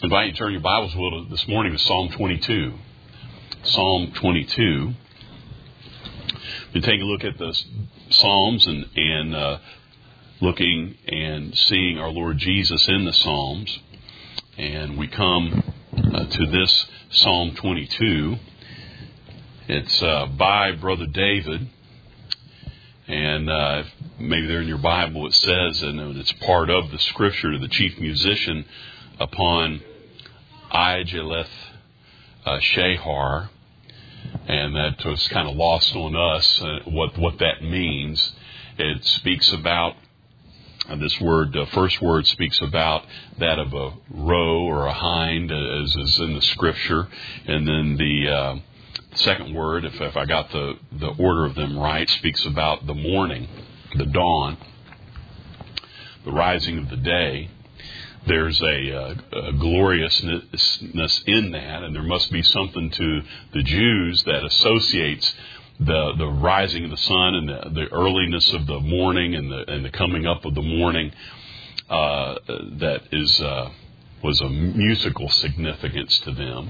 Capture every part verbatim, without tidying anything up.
invite you to turn your Bibles a little this morning to Psalm twenty-two. Psalm twenty-two. We take a look at the Psalms and, and uh, looking and seeing our Lord Jesus in the Psalms. And we come uh, to this Psalm twenty-two. It's uh, by Brother David. And uh, maybe there in your Bible it says, and it's part of the scripture to the chief musician upon Aijaleth uh, Shahar, and that was kind of lost on us, uh, what what that means. It speaks about, uh, this word, the uh, first word speaks about that of a roe or a hind, as is in the scripture, and then the uh, second word, if, if I got the, the order of them right, speaks about the morning, the dawn, the rising of the day. There's a, a, a gloriousness in that, and there must be something to the Jews that associates the, the rising of the sun and the, the earliness of the morning and the, and the coming up of the morning uh, that is uh, was a musical significance to them.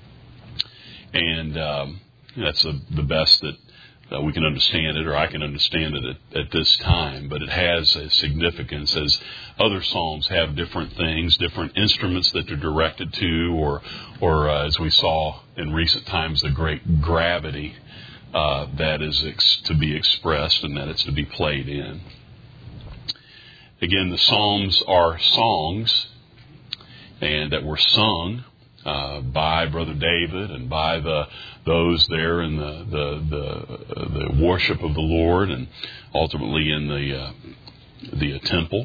And um, that's a, the best that uh, we can understand it, or I can understand it at, at this time. But it has a significance, as other psalms have different things, different instruments that they're directed to, or, or uh, as we saw in recent times, the great gravity uh, that is ex- to be expressed and that it's to be played in. Again, the psalms are songs, and that were sung Uh, by Brother David and by the those there in the the the, uh, the worship of the Lord, and ultimately in the uh, the uh, temple.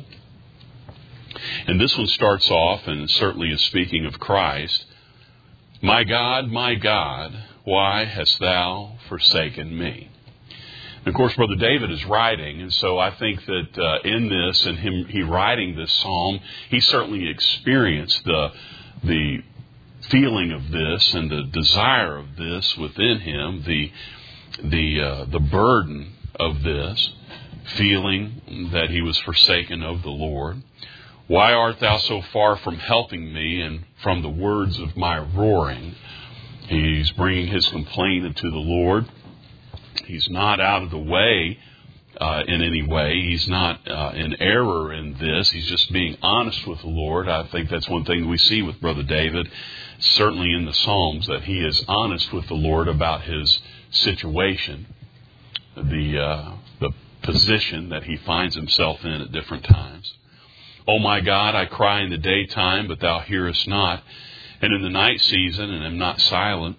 And this one starts off, and certainly is speaking of Christ. My God, my God, why hast thou forsaken me? And of course, Brother David is writing, and so I think that uh, in this, and him he writing this psalm, he certainly experienced the the feeling of this and the desire of this within him, the the uh, the burden of this, feeling that he was forsaken of the Lord. Why art thou so far from helping me and from the words of my roaring? He's bringing his complaint into the Lord. He's not out of the way uh, in any way. He's not uh, in error in this. He's just being honest with the Lord. I think that's one thing we see with Brother David, certainly in the Psalms, that he is honest with the Lord about his situation, the uh, the position that he finds himself in at different times. O my God, I cry in the daytime, but thou hearest not, and in the night season, and am not silent.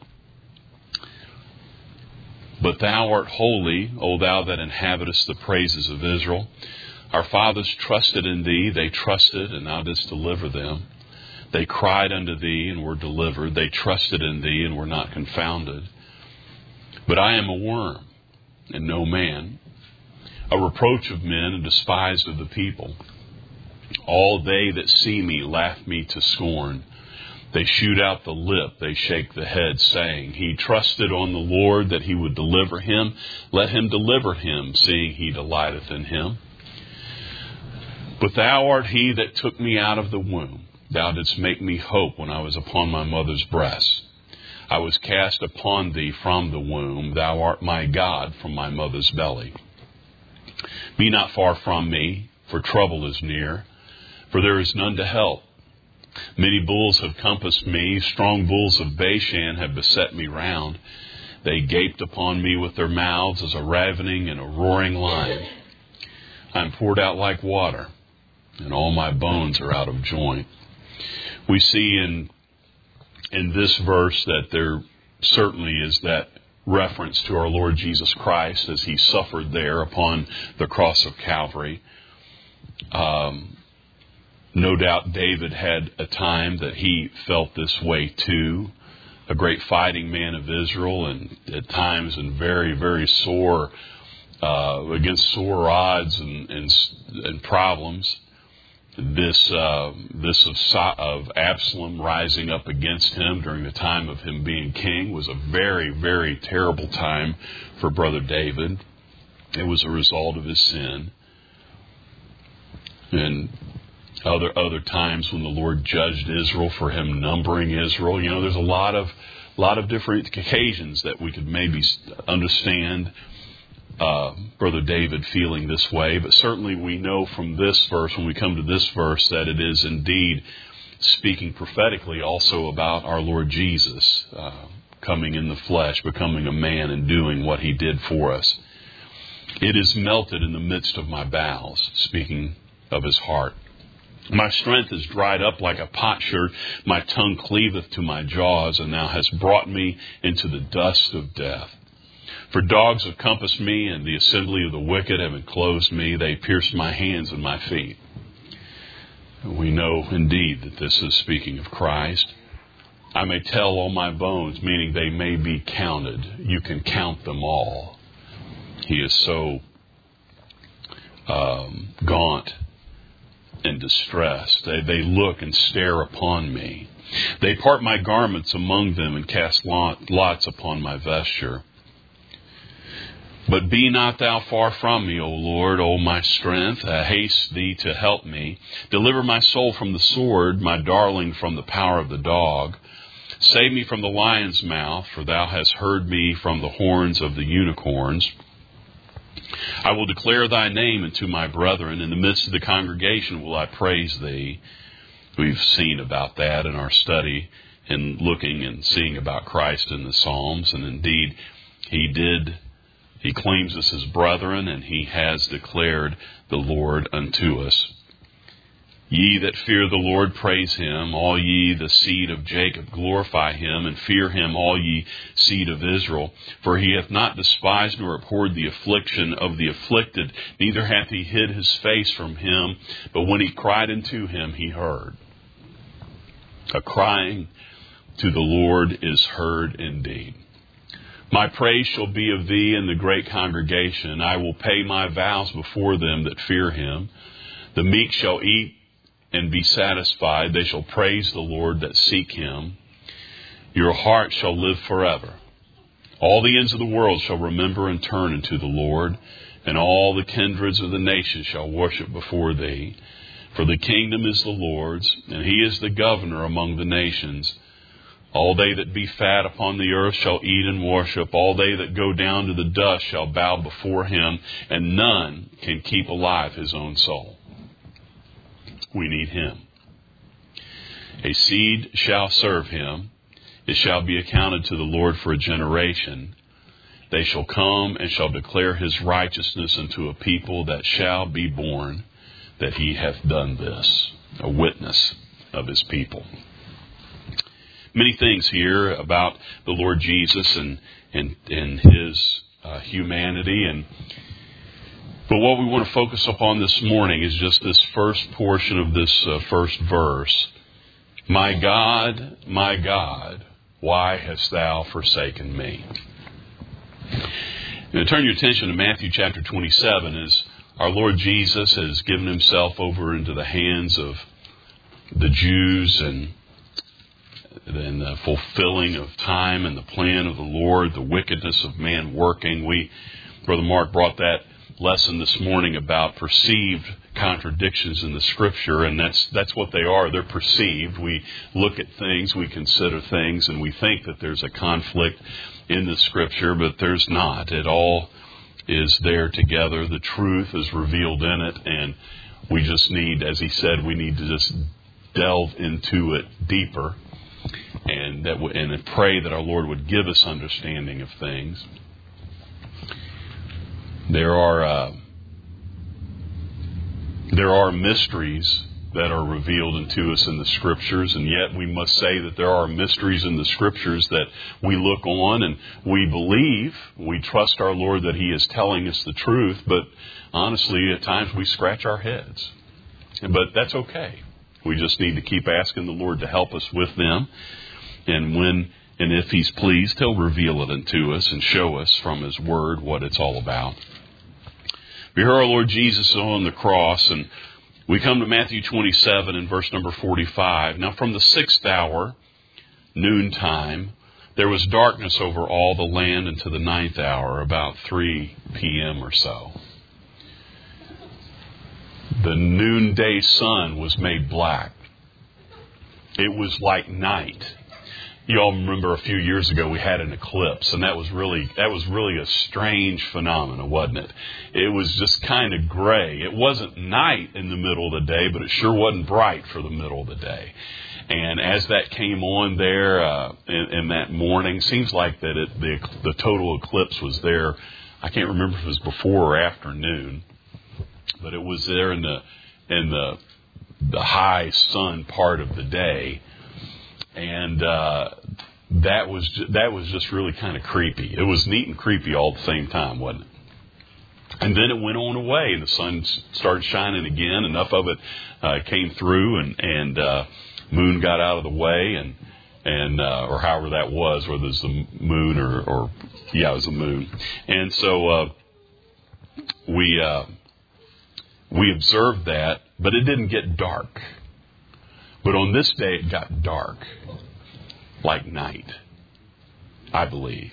But thou art holy, O thou that inhabitest the praises of Israel. Our fathers trusted in thee, they trusted, and thou didst deliver them. They cried unto thee and were delivered. They trusted in thee and were not confounded. But I am a worm and no man, a reproach of men and despised of the people. All they that see me laugh me to scorn. They shoot out the lip, they shake the head, saying, He trusted on the Lord that he would deliver him. Let him deliver him, seeing he delighteth in him. But thou art he that took me out of the womb. Thou didst make me hope when I was upon my mother's breast. I was cast upon thee from the womb. Thou art my God from my mother's belly. Be not far from me, for trouble is near, for there is none to help. Many bulls have compassed me, strong bulls of Bashan have beset me round. They gaped upon me with their mouths as a ravening and a roaring lion. I am poured out like water, and all my bones are out of joint. We see in in this verse that there certainly is that reference to our Lord Jesus Christ as he suffered there upon the cross of Calvary. Um, no doubt David had a time that he felt this way too. A great fighting man of Israel, and at times in very, very sore, uh, against sore odds and, and, and problems. This uh, this of, of Absalom rising up against him during the time of him being king was a very, very terrible time for Brother David. It was a result of his sin. And Other other times when the Lord judged Israel for him numbering Israel. You know, there's a lot of lot of different occasions that we could maybe understand uh, Brother David feeling this way. But certainly we know from this verse, when we come to this verse, that it is indeed speaking prophetically also about our Lord Jesus uh, coming in the flesh, becoming a man and doing what he did for us. It is melted in the midst of my bowels, speaking of his heart. My strength is dried up like a potsherd. My tongue cleaveth to my jaws, and thou hast brought me into the dust of death. For dogs have compassed me, and the assembly of the wicked have enclosed me. They pierced my hands and my feet. We know indeed that this is speaking of Christ. I may tell all my bones, meaning they may be counted. You can count them all. He is so um, gaunt and distressed. They, they look and stare upon me. They part my garments among them and cast lot, lots upon my vesture. But be not thou far from me, O Lord, O my strength. Uh, haste thee to help me. Deliver my soul from the sword, my darling from the power of the dog. Save me from the lion's mouth, for thou hast heard me from the horns of the unicorns. I will declare thy name unto my brethren. In the midst of the congregation will I praise thee. We've seen about that in our study and looking and seeing about Christ in the Psalms. And indeed, he did, he claims us as brethren, and he has declared the Lord unto us. Ye that fear the Lord, praise him. All ye the seed of Jacob, glorify him, and fear him, all ye seed of Israel. For he hath not despised nor abhorred the affliction of the afflicted, neither hath he hid his face from him. But when he cried unto him, he heard. A crying to the Lord is heard indeed. My praise shall be of thee in the great congregation. I will pay my vows before them that fear him. The meek shall eat and be satisfied. They shall praise the Lord that seek him. Your heart shall live forever. All the ends of the world shall remember and turn unto the Lord, and all the kindreds of the nations shall worship before thee. For the kingdom is the Lord's, and he is the governor among the nations. All they that be fat upon the earth shall eat and worship. All they that go down to the dust shall bow before him, and none can keep alive his own soul. We need him. A seed shall serve him. It shall be accounted to the Lord for a generation. They shall come and shall declare his righteousness unto a people that shall be born, that he hath done this. A witness of his people. Many things here about the Lord Jesus and, and, and his uh, humanity. and But what we want to focus upon this morning is just this first portion of this uh, first verse. My God, my God, why hast thou forsaken me? Now, turn your attention to Matthew chapter twenty-seven as our Lord Jesus has given himself over into the hands of the Jews and then the fulfilling of time and the plan of the Lord, the wickedness of man working. We, Brother Mark brought that lesson this morning about perceived contradictions in the Scripture, and that's that's what they are. They're perceived. We look at things, we consider things, and we think that there's a conflict in the Scripture, but there's not. It all is there together. The truth is revealed in it, and we just need, as he said, we need to just delve into it deeper, and that and pray that our Lord would give us understanding of things. There are uh, there are mysteries that are revealed unto us in the Scriptures, and yet we must say that there are mysteries in the Scriptures that we look on and we believe, we trust our Lord that he is telling us the truth, but honestly, at times we scratch our heads. But that's okay. We just need to keep asking the Lord to help us with them, and when and if he's pleased, he'll reveal it unto us and show us from his word what it's all about. We hear our Lord Jesus on the cross, and we come to Matthew twenty-seven and verse number forty-five. Now from the sixth hour, noontime, there was darkness over all the land unto the ninth hour, about three p.m. or so. the noonday sun was made black. It was like night. You all remember a few years ago we had an eclipse, and that was really that was really a strange phenomenon, wasn't it? It was just kind of gray. It wasn't night in the middle of the day, but it sure wasn't bright for the middle of the day. And as that came on there uh, in, in that morning, seems like that it, the the total eclipse was there. I can't remember if it was before or afternoon, but it was there in the in the the high sun part of the day. And uh, that was ju- that was just really kind of creepy. It was neat and creepy all at the same time, wasn't it? And then it went on away, and the sun started shining again. Enough of it uh, came through, and and uh, moon got out of the way, and and uh, or however that was, whether it was the moon or, or yeah, it was the moon. And so uh, we uh, we observed that, but it didn't get dark. But on this day, it got dark, like night, I believe.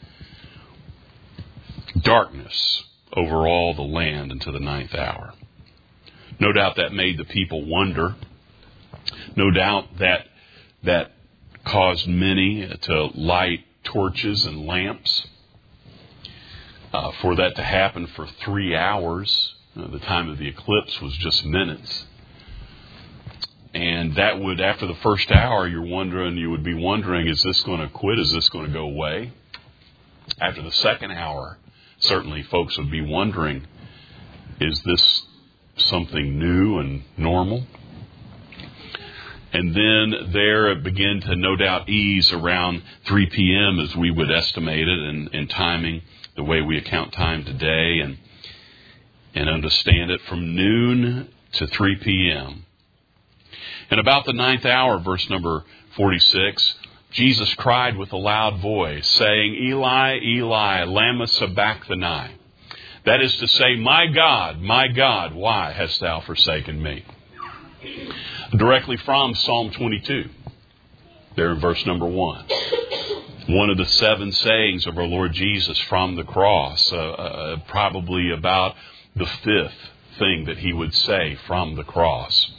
Darkness over all the land until the ninth hour. No doubt that made the people wonder. No doubt that that caused many to light torches and lamps. Uh, for that to happen for three hours, uh, the time of the eclipse was just minutes. And that would, after the first hour, you're wondering, you would be wondering, is this going to quit? Is this going to go away? After the second hour, certainly folks would be wondering, is this something new and normal? And then there it began to no doubt ease around three p.m. as we would estimate it in, in timing, the way we account time today, and and understand it from noon to three p.m. And about the ninth hour, verse number forty-six, Jesus cried with a loud voice, saying, Eli, Eli, lama sabachthani. That is to say, my God, my God, why hast thou forsaken me? Directly from Psalm twenty-two, there in verse number one. One of the seven sayings of our Lord Jesus from the cross, uh, uh, probably about the fifth thing that he would say from the cross.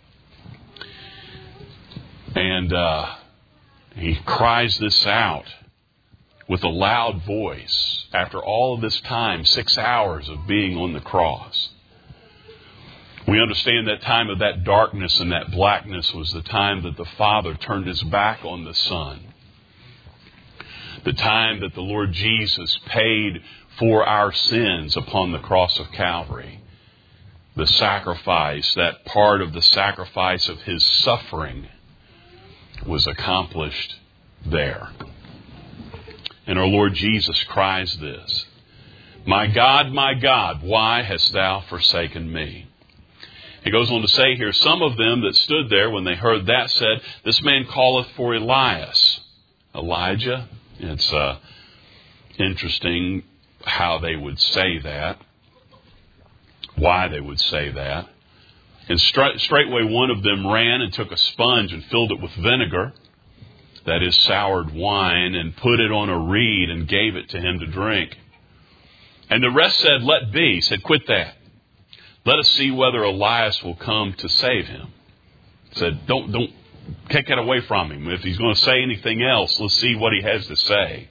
And uh, he cries this out with a loud voice after all of this time, six hours of being on the cross. We understand that time of that darkness and that blackness was the time that the Father turned his back on the Son. The time that the Lord Jesus paid for our sins upon the cross of Calvary. The sacrifice, that part of the sacrifice of his suffering, was accomplished there. And our Lord Jesus cries this, my God, my God, why hast thou forsaken me? He goes on to say here, some of them that stood there when they heard that said, this man calleth for Elias. Elijah? It's uh, interesting how they would say that, why they would say that. And straight, straightway one of them ran and took a sponge and filled it with vinegar, that is soured wine, and put it on a reed and gave it to him to drink. And the rest said, let be. He said, quit that. Let us see whether Elias will come to save him. He said, don't, don't take that away from him. If he's going to say anything else, let's see what he has to say.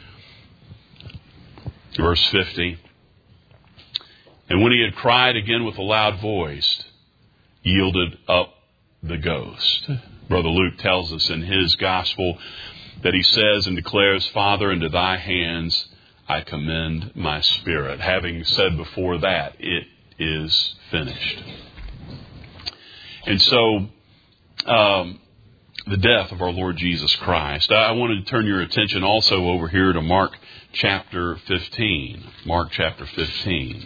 Verse fifty. And when he had cried again with a loud voice, yielded up the ghost. Brother Luke tells us in his gospel that he says and declares, Father, into thy hands I commend my spirit. Having said before that, it is finished. And so, um, the death of our Lord Jesus Christ. I wanted to turn your attention also over here to Mark chapter fifteen. Mark chapter fifteen.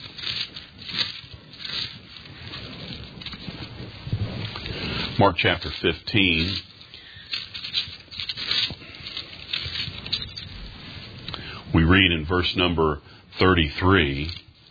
Mark chapter fifteen. We read in verse number thirty-three.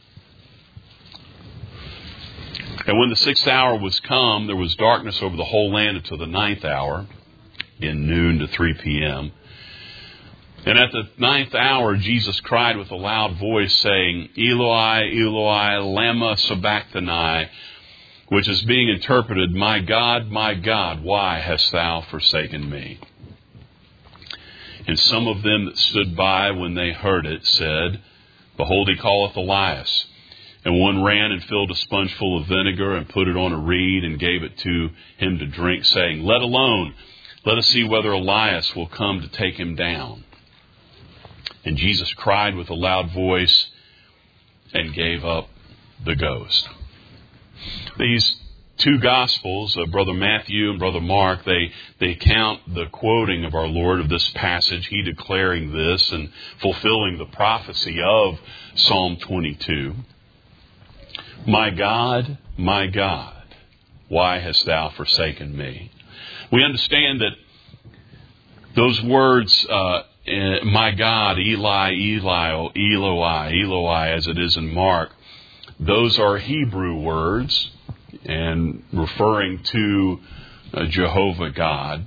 And when the sixth hour was come, there was darkness over the whole land until the ninth hour, in noon to three p.m. And at the ninth hour, Jesus cried with a loud voice, saying, Eloi, Eloi, lama sabachthani, which is being interpreted, "My God, my God, why hast thou forsaken me?" And some of them that stood by when they heard it said, "Behold, he calleth Elias." And one ran and filled a sponge full of vinegar and put it on a reed and gave it to him to drink, saying, "Let alone, let us see whether Elias will come to take him down." And Jesus cried with a loud voice and gave up the ghost. These two Gospels, uh, Brother Matthew and Brother Mark, they, they count the quoting of our Lord of this passage, he declaring this and fulfilling the prophecy of Psalm twenty-two. "My God, my God, why hast thou forsaken me?" We understand that those words, uh, "my God, Eli, Eli, Eloi, Eloi," as it is in Mark, those are Hebrew words and referring to uh, Jehovah God.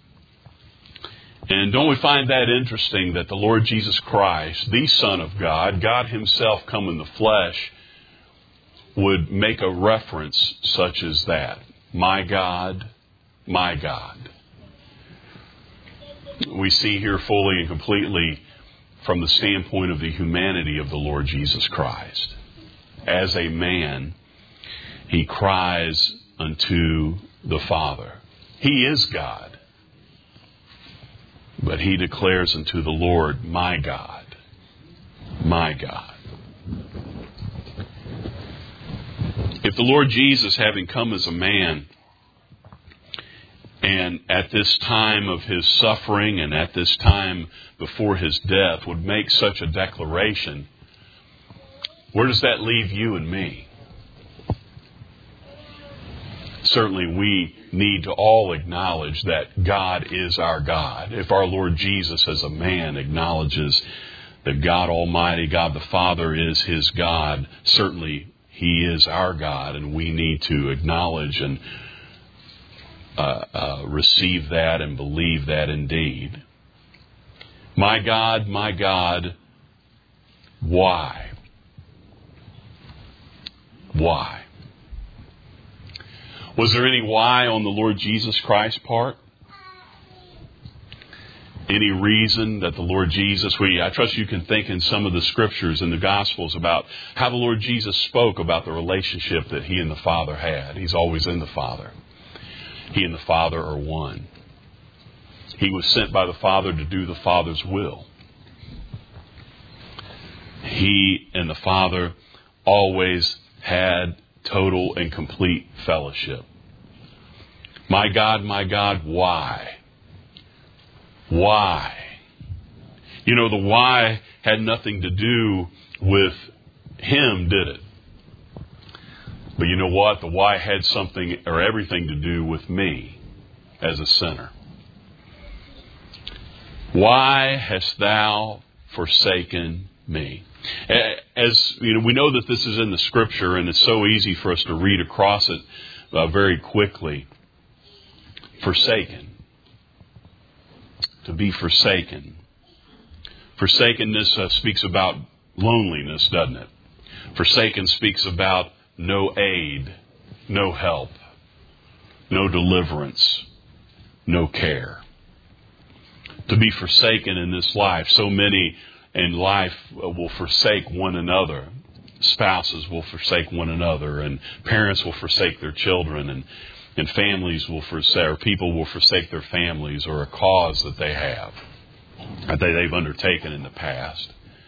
And don't we find that interesting that the Lord Jesus Christ, the Son of God, God himself come in the flesh, would make a reference such as that. "My God, my God." We see here fully and completely from the standpoint of the humanity of the Lord Jesus Christ. As a man, he cries unto the Father. He is God. But he declares unto the Lord, "My God, my God." If the Lord Jesus, having come as a man, and at this time of his suffering and at this time before his death would make such a declaration, where does that leave you and me? Certainly we need to all acknowledge that God is our God. If our Lord Jesus as a man acknowledges that God Almighty, God the Father is his God, certainly he is our God, and we need to acknowledge and uh, uh, receive that and believe that indeed. "My God, my God, why?" Why? Was there any why on the Lord Jesus Christ's part? Any reason that the Lord Jesus, we, I trust you can think in some of the scriptures in the Gospels about how the Lord Jesus spoke about the relationship that he and the Father had. He's always in the Father. He and the Father are one. He was sent by the Father to do the Father's will. He and the Father always had total and complete fellowship. "My God, my God, why?" Why? You know, the why had nothing to do with him, did it? But you know what? The why had something or everything to do with me as a sinner. "Why hast thou forsaken me?" As you know, we know that this is in the Scripture, and it's so easy for us to read across it uh, very quickly. Forsaken. To be forsaken. Forsakenness uh, speaks about loneliness, doesn't it? Forsaken speaks about no aid, no help, no deliverance, no care. To be forsaken in this life, so many in life will forsake one another. Spouses will forsake one another, and parents will forsake their children, and, and families will forsake, or people will forsake their families or a cause that they have, that they've undertaken in the past.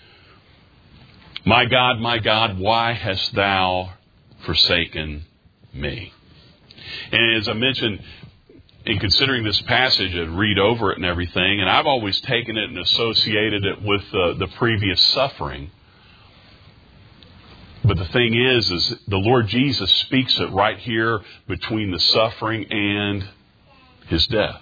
"My God, my God, why hast thou forsaken me?" And as I mentioned, in considering this passage and read over it and everything, and I've always taken it and associated it with uh, the previous suffering. But the thing is, is the Lord Jesus speaks it right here between the suffering and his death.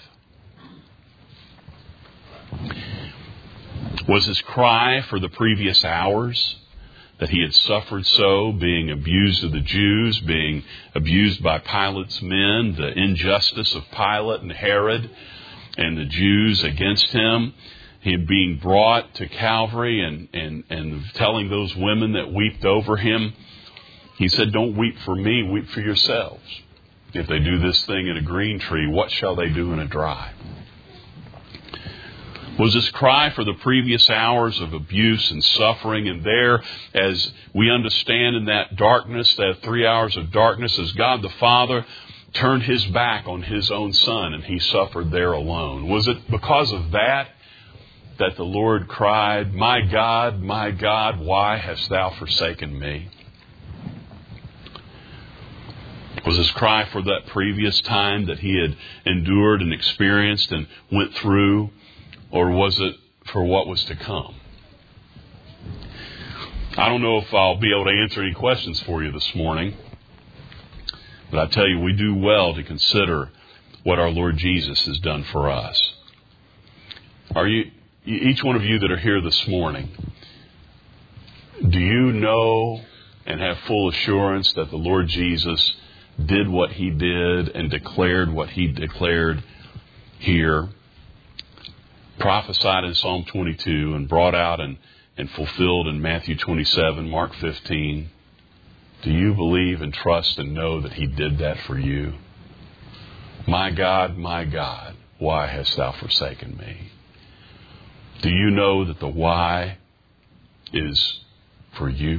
Was his cry for the previous hours that he had suffered so, being abused of the Jews, being abused by Pilate's men, the injustice of Pilate and Herod and the Jews against him, him being brought to Calvary and, and, and telling those women that wept over him He said, don't weep for me, weep for yourselves. If they do this thing in a green tree, what shall they do in a dry? Was this cry for the previous hours of abuse and suffering, and there, as we understand in that darkness, that three hours of darkness, as God the Father turned His back on His own Son and He suffered there alone? Was it because of that that the Lord cried, my God, my God, why hast thou forsaken me? Was his cry for that previous time that he had endured and experienced and went through, or was it for what was to come? I don't know if I'll be able to answer any questions for you this morning, but I tell you, we do well to consider what our Lord Jesus has done for us. Are you, each one of you that are here this morning, do you know and have full assurance that the Lord Jesus did what He did and declared what He declared here, prophesied in Psalm twenty-two and brought out and, and fulfilled in Matthew twenty-seven, Mark fifteen? Do you believe and trust and know that He did that for you? My God, my God, why hast thou forsaken me? Do you know that the why is for you?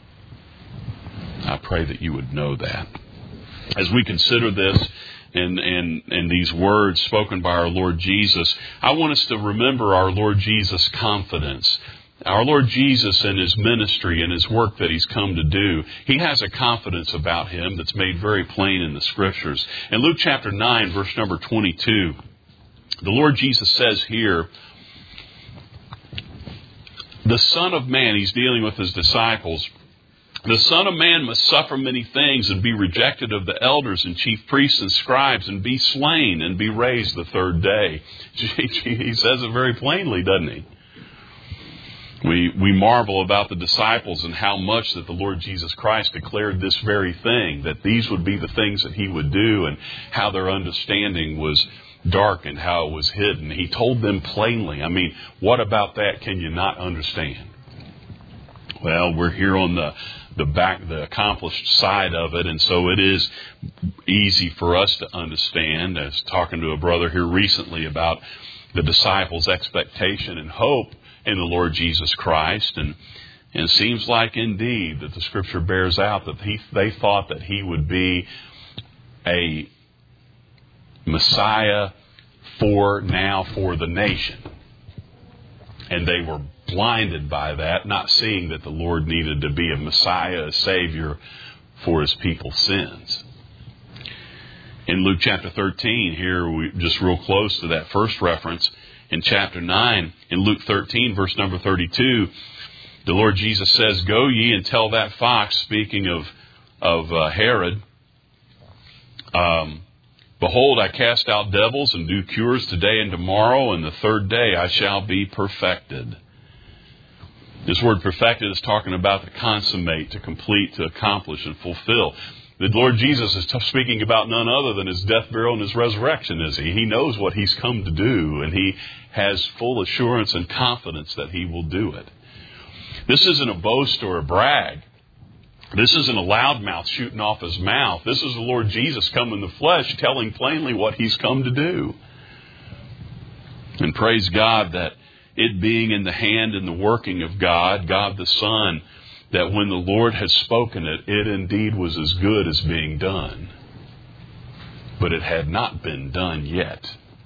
I pray that you would know that. As we consider this and, and, and these words spoken by our Lord Jesus, I want us to remember our Lord Jesus' confidence. Our Lord Jesus and His ministry and His work that He's come to do, He has a confidence about Him that's made very plain in the Scriptures. In Luke chapter nine, verse number twenty-two, the Lord Jesus says here, the Son of Man, He's dealing with His disciples, the Son of Man must suffer many things and be rejected of the elders and chief priests and scribes and be slain and be raised the third day. He says it very plainly, doesn't he? We we marvel about the disciples and how much that the Lord Jesus Christ declared this very thing, that these would be the things that He would do, and how their understanding was dark and how it was hidden. He told them plainly. I mean, what about that can you not understand? Well, we're here on the the back, the accomplished side of it, and so it is easy for us to understand. I was talking to a brother here recently about the disciples' expectation and hope in the Lord Jesus Christ, and, and it seems like indeed that the Scripture bears out that he, they thought that He would be a Messiah for now for the nation. And they were blinded by that, not seeing that the Lord needed to be a Messiah, a Savior for His people's sins. In Luke chapter thirteen, here we just real close to that first reference, in chapter nine, in Luke thirteen, verse number thirty-two, the Lord Jesus says, go ye and tell that fox, speaking of, of uh, Herod, um, behold, I cast out devils and do cures today and tomorrow, and the third day I shall be perfected. This word perfected is talking about to consummate, to complete, to accomplish, and fulfill. The Lord Jesus is speaking about none other than His death, burial, and His resurrection, is He? He knows what He's come to do, and He has full assurance and confidence that He will do it. This isn't a boast or a brag. This isn't a loudmouth shooting off his mouth. This is the Lord Jesus come in the flesh, telling plainly what He's come to do. And praise God that it being in the hand and the working of God, God the Son, that when the Lord had spoken it, it indeed was as good as being done. But it had not been done yet.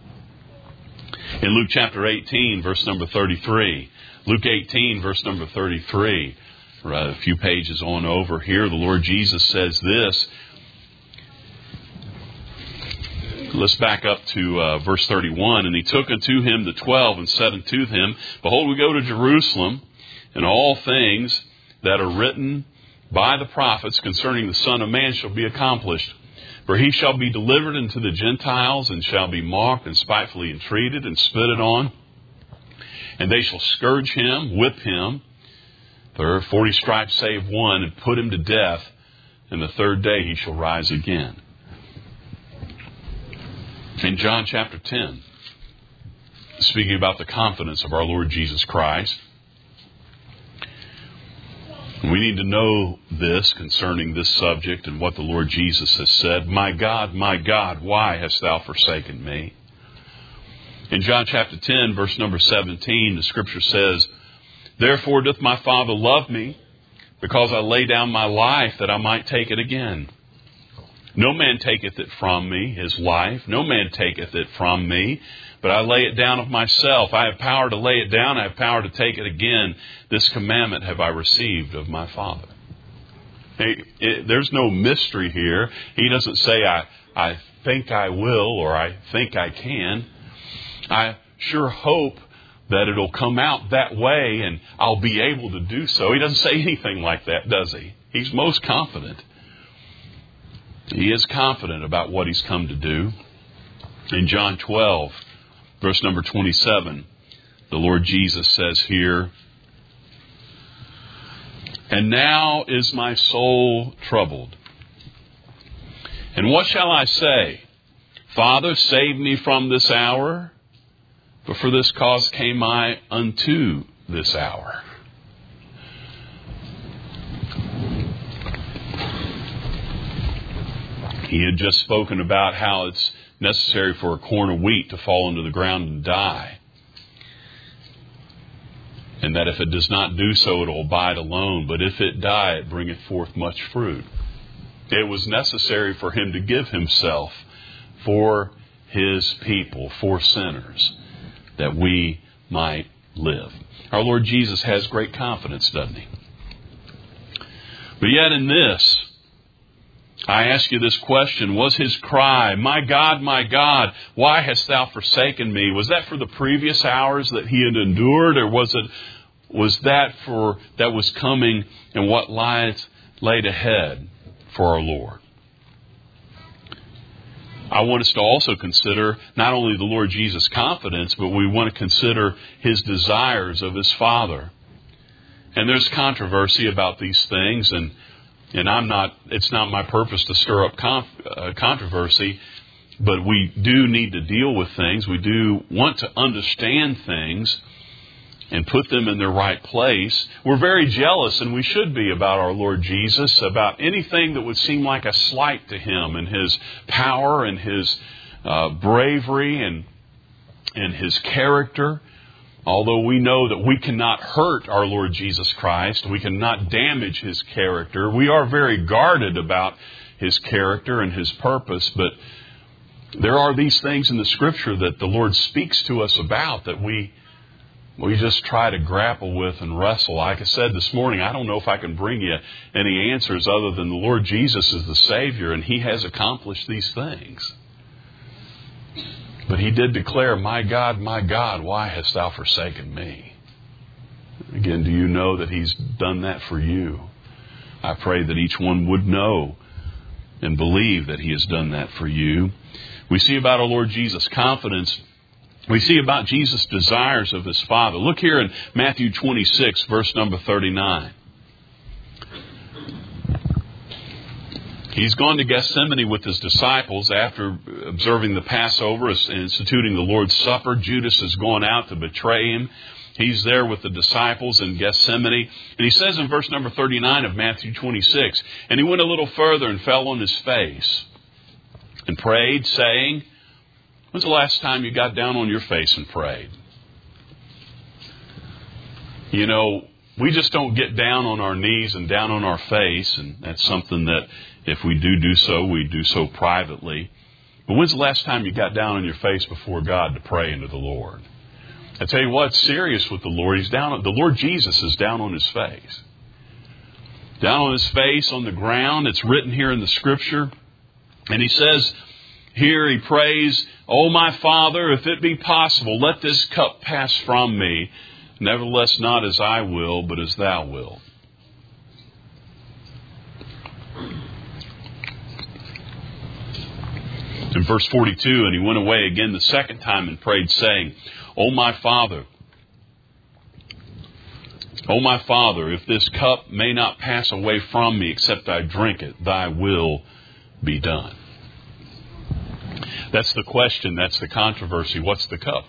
In Luke chapter eighteen, verse number thirty-three, Luke eighteen, verse number thirty-three, right, a few pages on over here, the Lord Jesus says this. Let's back up to uh, verse thirty-one. And He took unto Him the twelve and said unto them, behold, we go to Jerusalem, and all things that are written by the prophets concerning the Son of Man shall be accomplished. For He shall be delivered into the Gentiles, and shall be mocked and spitefully entreated and spitted on. And they shall scourge Him, whip Him, there are forty stripes save one, and put Him to death, and the third day He shall rise again. In John chapter ten, speaking about the confidence of our Lord Jesus Christ, we We need to know this concerning this subject and what the Lord Jesus has said. My God, my God, why hast thou forsaken me? In John chapter ten, verse number seventeen, the Scripture says, Therefore doth my Father love me, because I lay down my life that I might take it again. No man taketh it from me, his life. No man taketh it from me, but I lay it down of myself. I have power to lay it down. I have power to take it again. This commandment have I received of my Father. Hey, it, there's no mystery here. He doesn't say, I, I think I will or I think I can. I sure hope that it'll come out that way and I'll be able to do so. He doesn't say anything like that, does he? He's most confident. He is confident about what he's come to do. In John twelve, verse number twenty-seven, the Lord Jesus says here, And now is my soul troubled. And what shall I say? Father, save me from this hour. But for this cause came I unto this hour. He had just spoken about how it's necessary for a corn of wheat to fall into the ground and die. And that if it does not do so, it will abide alone. But if it die, it bringeth forth much fruit. It was necessary for him to give himself for his people, for sinners, that we might live. Our Lord Jesus has great confidence, doesn't he? But yet in this, I ask you this question, was his cry, My God, my God, why hast thou forsaken me? Was that for the previous hours that he had endured, or was it was that for that was coming and what lies laid ahead for our Lord? I want us to also consider not only the Lord Jesus' confidence, but we want to consider his desires of his Father. And there's controversy about these things, and And I'm not, it's not my purpose to stir up conf, uh, controversy, but we do need to deal with things. We do want to understand things and put them in their right place. We're very jealous, and we should be, about our Lord Jesus, about anything that would seem like a slight to him and his power and his uh, bravery and, and his character. Although we know that we cannot hurt our Lord Jesus Christ, we cannot damage his character, we are very guarded about his character and his purpose. But there are these things in the Scripture that the Lord speaks to us about that we we just try to grapple with and wrestle. Like I said this morning, I don't know if I can bring you any answers other than the Lord Jesus is the Savior, and he has accomplished these things. But he did declare, My God, my God, why hast thou forsaken me? Again, do you know that he's done that for you? I pray that each one would know and believe that he has done that for you. We see about our Lord Jesus' confidence. We see about Jesus' desires of his Father. Look here in Matthew twenty-six, verse number thirty-nine. He's gone to Gethsemane with his disciples after observing the Passover and instituting the Lord's Supper. Judas has gone out to betray him. He's there with the disciples in Gethsemane. And he says in verse number thirty-nine of Matthew twenty-six, And he went a little further and fell on his face and prayed, saying, When's the last time you got down on your face and prayed? You know, we just don't get down on our knees and down on our face, and that's something that if we do do so, we do so privately. But when's the last time you got down on your face before God to pray into the Lord? I tell you what, it's serious with the Lord. He's down. The Lord Jesus is down on his face. Down on his face on the ground. It's written here in the Scripture. And he says here, he prays, O my Father, if it be possible, let this cup pass from me. Nevertheless, not as I will, but as thou wilt. In verse forty-two, and he went away again the second time and prayed, saying, O my Father, O my Father, if this cup may not pass away from me except I drink it, thy will be done. That's the question. That's the controversy. What's the cup?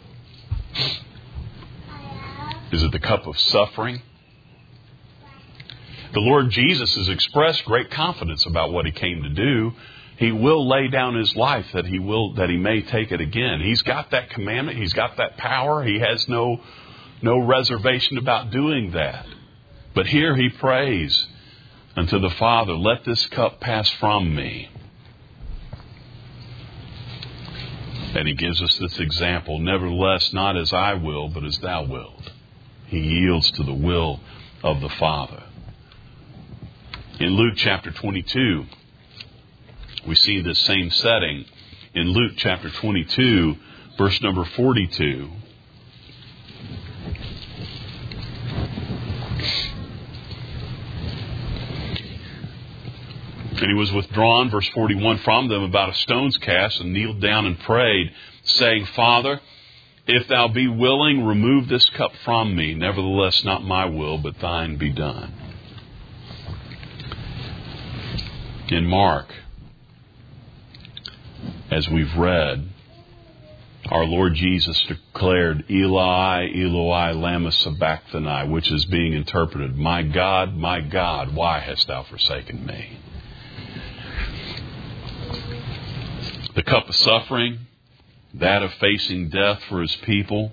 Is it the cup of suffering? The Lord Jesus has expressed great confidence about what He came to do. He will lay down His life that He will, that He may take it again. He's got that commandment. He's got that power. He has no, no reservation about doing that. But here He prays unto the Father, let this cup pass from me. And He gives us this example, nevertheless, not as I will, but as Thou wilt. He yields to the will of the Father. In Luke chapter twenty-two, we see this same setting. In Luke chapter twenty-two, verse number forty-two. And He was withdrawn, verse forty-one, from them about a stone's cast, and kneeled down and prayed, saying, Father, if Thou be willing, remove this cup from me. Nevertheless, not my will, but Thine be done. In Mark, as we've read, our Lord Jesus declared, Eli, Eloi, lama sabachthani, which is being interpreted, My God, my God, why hast Thou forsaken me? The cup of suffering, that of facing death for His people.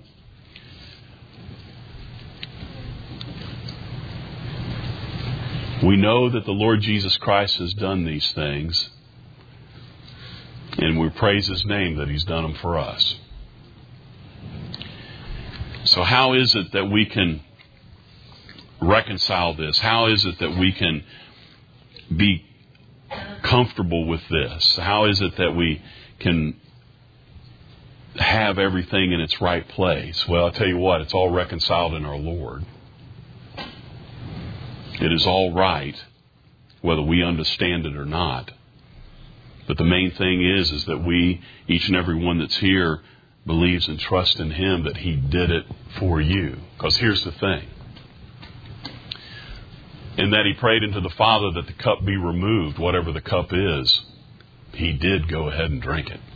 We know that the Lord Jesus Christ has done these things, and we praise His name that He's done them for us. So how is it that we can reconcile this? How is it that we can be comfortable with this? How is it that we can have everything in its right place? Well, I'll tell you what, it's all reconciled in our Lord. It is all right, whether we understand it or not. But the main thing is, is that we, each and every one that's here, believes and trusts in Him that He did it for you. Because here's the thing. In that He prayed into the Father that the cup be removed, whatever the cup is, He did go ahead and drink it.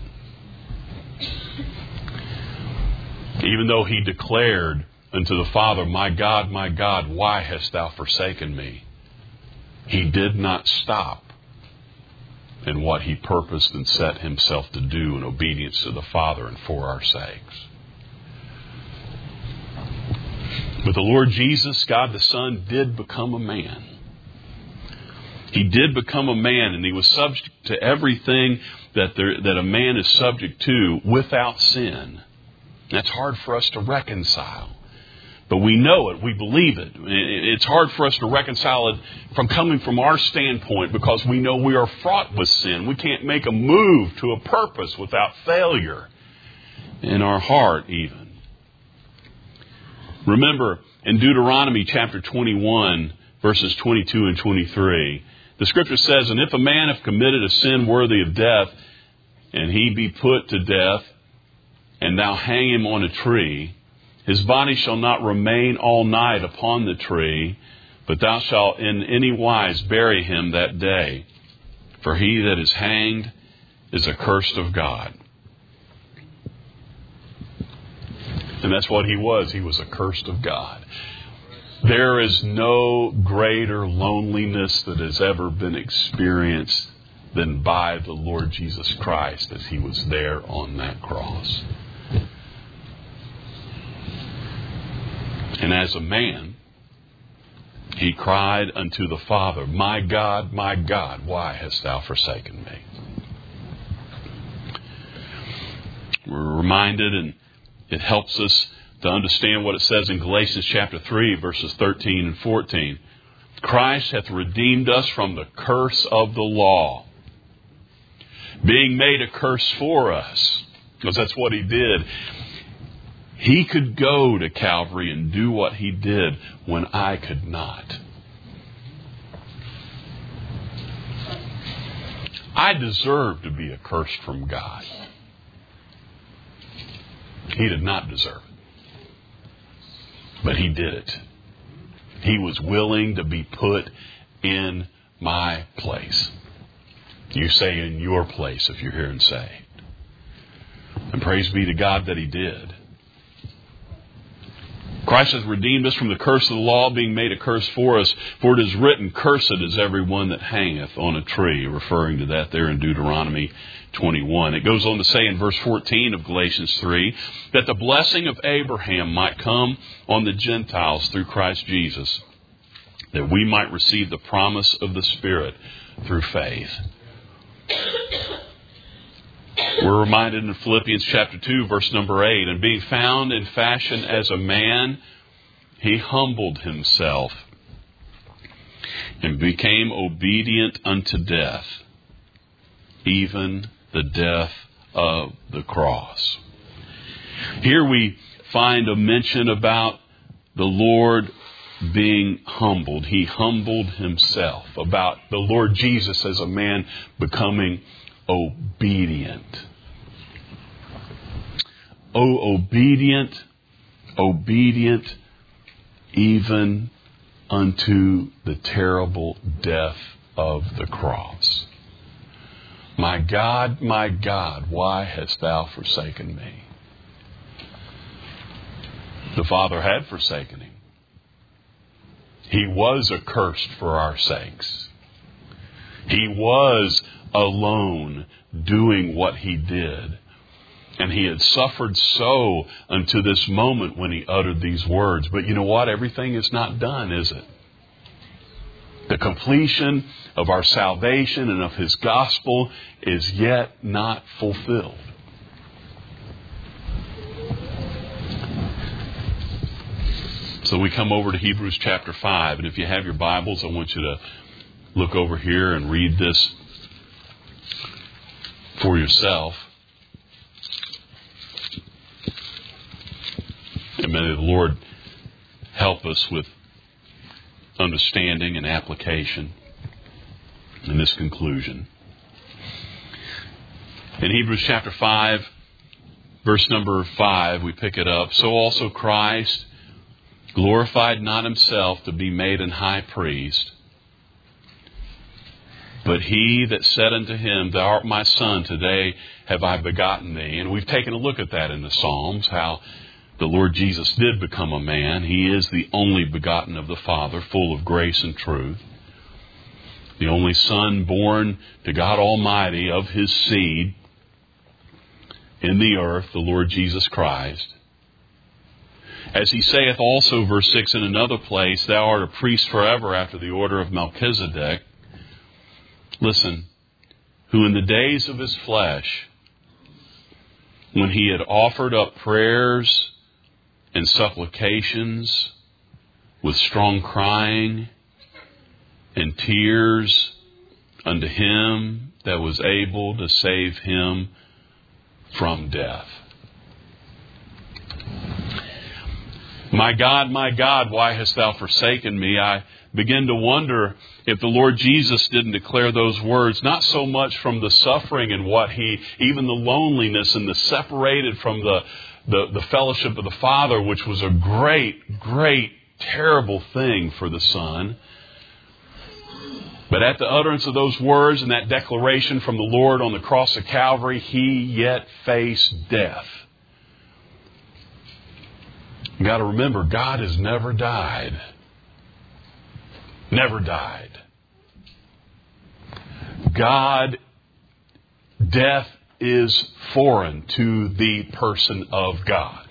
Even though He declared unto the Father, My God, my God, why hast Thou forsaken me? He did not stop in what He purposed and set Himself to do in obedience to the Father and for our sakes. But the Lord Jesus, God the Son, did become a man. He did become a man, and He was subject to everything that there, that a man is subject to without sin. That's hard for us to reconcile. But we know it. We believe it. It's hard for us to reconcile it from coming from our standpoint because we know we are fraught with sin. We can't make a move to a purpose without failure in our heart even. Remember, in Deuteronomy chapter twenty-one, verses twenty-two and twenty-three, the Scripture says, And if a man have committed a sin worthy of death, and he be put to death, and thou hang him on a tree, his body shall not remain all night upon the tree, but thou shalt in any wise bury him that day. For he that is hanged is accursed of God. And that's what he was. He was accursed of God. There is no greater loneliness that has ever been experienced than by the Lord Jesus Christ as He was there on that cross. And as a man, He cried unto the Father, My God, my God, why hast Thou forsaken me? We're reminded, and it helps us to understand what it says in Galatians chapter three, verses thirteen and fourteen. Christ hath redeemed us from the curse of the law, being made a curse for us, because that's what He did. He could go to Calvary and do what He did when I could not. I deserve to be accursed from God. He did not deserve it. But He did it. He was willing to be put in my place. You say in your place if you're here and saved. And praise be to God that He did. Christ hath redeemed us from the curse of the law, being made a curse for us. For it is written, cursed is every one that hangeth on a tree, referring to that there in Deuteronomy twenty-one. It goes on to say in verse fourteen of Galatians three, that the blessing of Abraham might come on the Gentiles through Christ Jesus, that we might receive the promise of the Spirit through faith. We're reminded in Philippians chapter two, verse number eight, and being found in fashion as a man, he humbled himself and became obedient unto death, even the death of the cross. Here we find a mention about the Lord being humbled. He humbled himself. About the Lord Jesus as a man becoming obedient. Oh, obedient, obedient, even unto the terrible death of the cross. My God, my God, why hast thou forsaken me? The Father had forsaken him. He was accursed for our sakes. He was alone doing what he did. And he had suffered so unto this moment when he uttered these words. But you know what? Everything is not done, is it? The completion of our salvation and of his gospel is yet not fulfilled. So we come over to Hebrews chapter five. And if you have your Bibles, I want you to look over here and read this for yourself. And may the Lord help us with understanding and application in this conclusion. In Hebrews chapter five, verse number five, we pick it up. So also Christ glorified not himself to be made an high priest, but he that said unto him, Thou art my son, today have I begotten thee. And we've taken a look at that in the Psalms, how the Lord Jesus did become a man. He is the only begotten of the Father, full of grace and truth. The only Son born to God Almighty of his seed in the earth, the Lord Jesus Christ. As he saith also, verse six, in another place, Thou art a priest forever after the order of Melchizedek. Listen, who in the days of his flesh, when he had offered up prayers and supplications with strong crying and tears unto him that was able to save him from death. My God, my God, why hast thou forsaken me? I begin to wonder if the Lord Jesus didn't declare those words, not so much from the suffering and what he, even the loneliness and the separated from the The, the fellowship of the Father, which was a great, great, terrible thing for the Son. But at the utterance of those words and that declaration from the Lord on the cross of Calvary, he yet faced death. You've got to remember, God has never died. Never died. God, death is foreign to the person of God.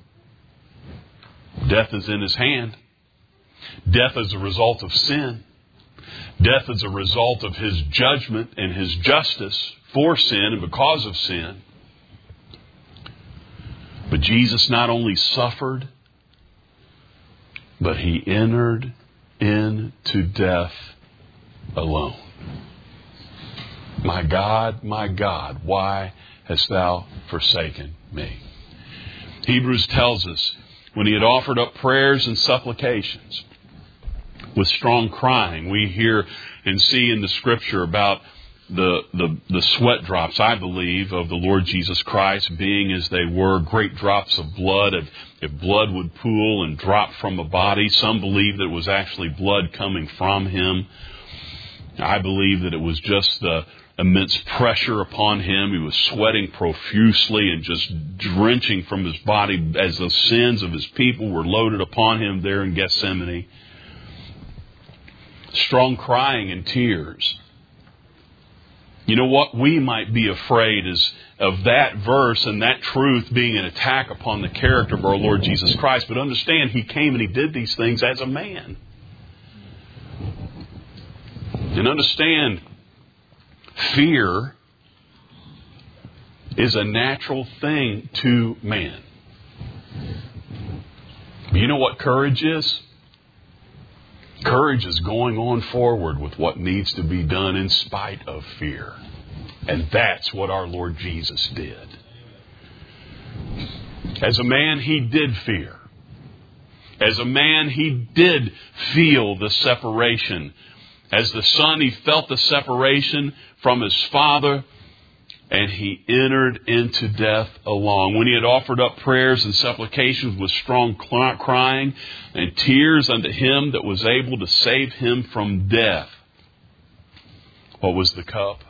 Death is in his hand. Death is a result of sin. Death is a result of his judgment and his justice for sin and because of sin. But Jesus not only suffered, but he entered into death alone. My God, my God, why hast thou forsaken me? Hebrews tells us, when he had offered up prayers and supplications with strong crying, we hear and see in the Scripture about the, the, the sweat drops, I believe, of the Lord Jesus Christ being as they were great drops of blood. If, if blood would pool and drop from a body, some believe that it was actually blood coming from him. I believe that it was just the immense pressure upon him. He was sweating profusely and just drenching from his body as the sins of his people were loaded upon him there in Gethsemane. Strong crying and tears. You know what? We might be afraid is of that verse and that truth being an attack upon the character of our Lord Jesus Christ. But understand, He came and He did these things as a man. And understand, fear is a natural thing to man. You know what courage is? Courage is going on forward with what needs to be done in spite of fear. And that's what our Lord Jesus did. As a man, He did fear. As a man, He did feel the separation. As the Son, He felt the separation from His Father, and He entered into death alone. When He had offered up prayers and supplications with strong crying and tears unto Him that was able to save Him from death, what was the cup?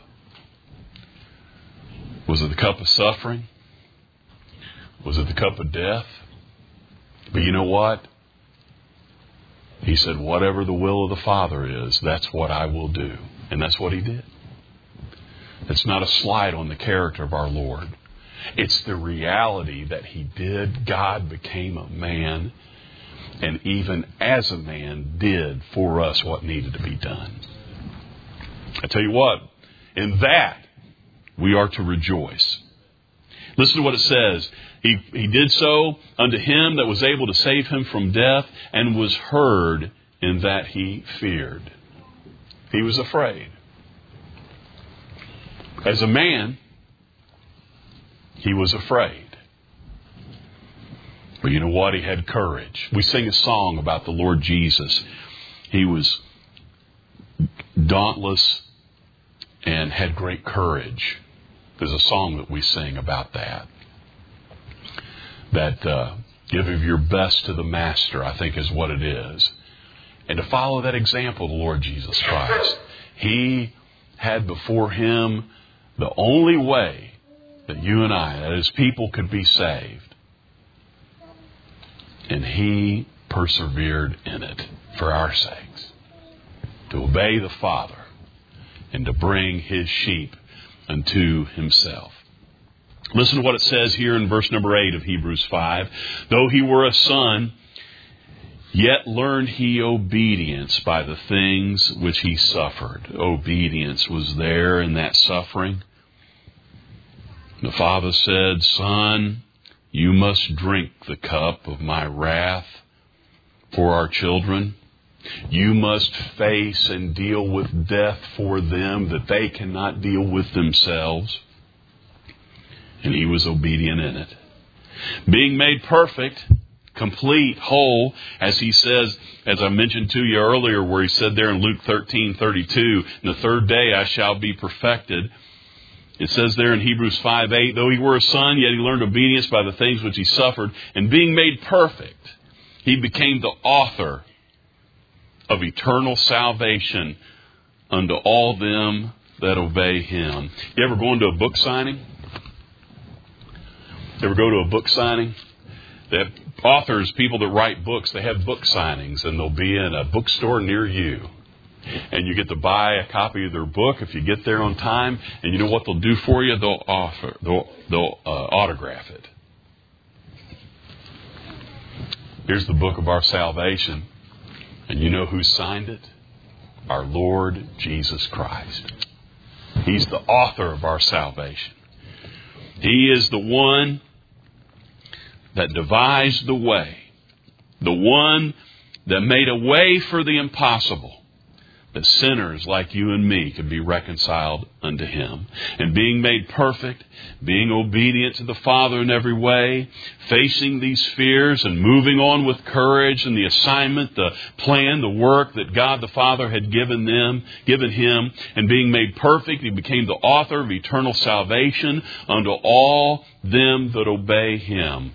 Was it the cup of suffering? Was it the cup of death? But you know what? He said, whatever the will of the Father is, that's what I will do. And that's what He did. It's not a slight on the character of our Lord. It's the reality that He did. God became a man, and even as a man did for us what needed to be done. I tell you what, in that we are to rejoice. Listen to what it says. He, he did so unto Him that was able to save him from death, and was heard in that he feared. He was afraid. As a man, He was afraid. But you know what? He had courage. We sing a song about the Lord Jesus. He was dauntless and had great courage. There's a song that we sing about that. That uh, give of your best to the Master, I think is what it is. And to follow that example of the Lord Jesus Christ. He had before Him the only way that you and I, that His people, could be saved. And He persevered in it for our sakes. To obey the Father and to bring His sheep unto Himself. Listen to what it says here in verse number eight of Hebrews five. Though He were a son, yet learned He obedience by the things which He suffered. Obedience was there in that suffering. The Father said, Son, you must drink the cup of my wrath for our children. You must face and deal with death for them that they cannot deal with themselves. And He was obedient in it. Being made perfect, complete, whole, as He says, as I mentioned to you earlier, where He said there in Luke thirteen thirty-two, "In the third day I shall be perfected." It says there in Hebrews five eight, though He were a son, yet He learned obedience by the things which He suffered. And being made perfect, He became the author of eternal salvation unto all them that obey Him. You ever go into a book signing? You ever go to a book signing? They have authors, people that write books, they have book signings, and they'll be in a bookstore near you. And you get to buy a copy of their book if you get there on time. And you know what they'll do for you? They'll offer, they'll, they'll uh, autograph it. Here's the book of our salvation. And you know who signed it? Our Lord Jesus Christ. He's the author of our salvation. He is the one that devised the way. The one that made a way for the impossible. That sinners like you and me could be reconciled unto Him. And being made perfect, being obedient to the Father in every way, facing these fears and moving on with courage and the assignment, the plan, the work that God the Father had given them, given Him, and being made perfect, He became the author of eternal salvation unto all them that obey Him.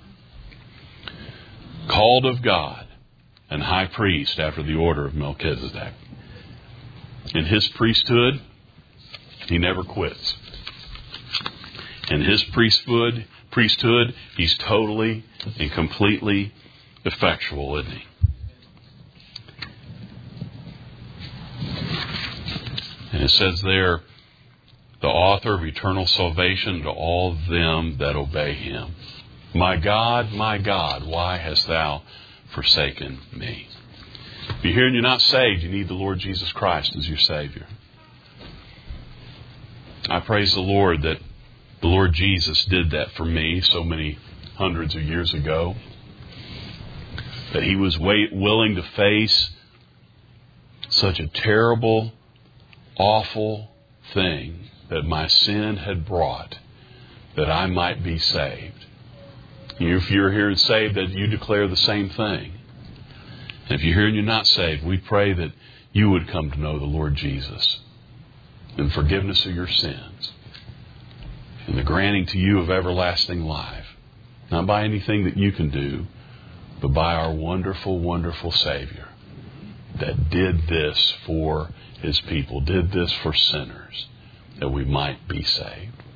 Called of God and high priest after the order of Melchizedek. In His priesthood, He never quits. And His priesthood, priesthood, He's totally and completely effectual, isn't He? And it says there, the author of eternal salvation to all them that obey Him. My God, my God, why hast thou forsaken me? If you're here and you're not saved, you need the Lord Jesus Christ as your Savior. I praise the Lord that the Lord Jesus did that for me so many hundreds of years ago. That He was willing to face such a terrible, awful thing that my sin had brought, that I might be saved. If you're here and saved, that you declare the same thing. And if you're here and you're not saved, we pray that you would come to know the Lord Jesus and forgiveness of your sins and the granting to you of everlasting life. Not by anything that you can do, but by our wonderful, wonderful Savior that did this for His people, did this for sinners, that we might be saved.